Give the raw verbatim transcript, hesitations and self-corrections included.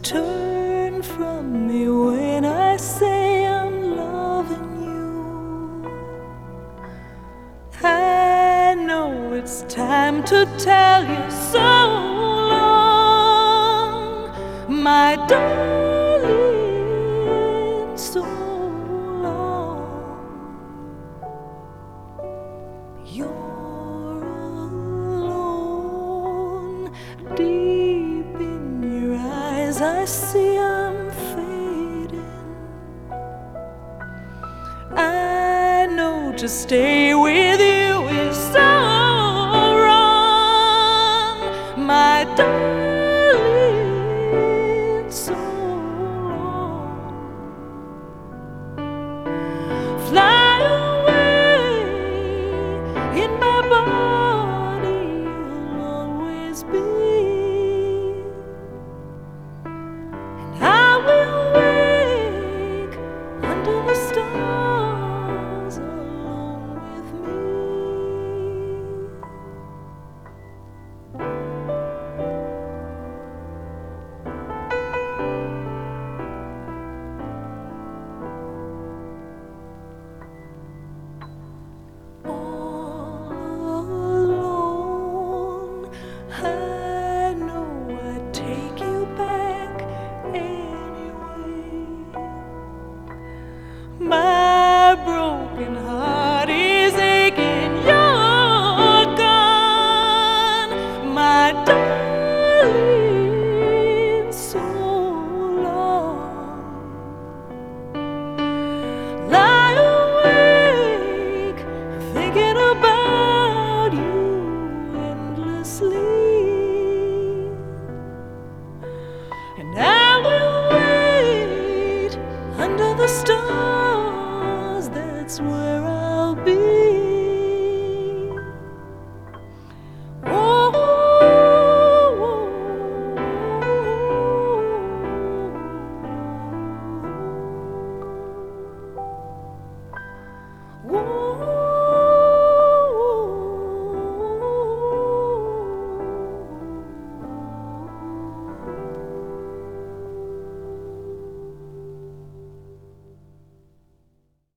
turn from me when I say I'm loving you. I know it's time to tell you so long, my darling, so long. You're alone, deep in your eyes I see I'm fading. I know to stay with you is so wrong, my darling, so long. Fly away, in my body you'll always be, and I will wake under the stars alone with me. My broken heart is aching, you're gone, my darling, so long. Lie awake, thinking about you endlessly, and I will wait under the stars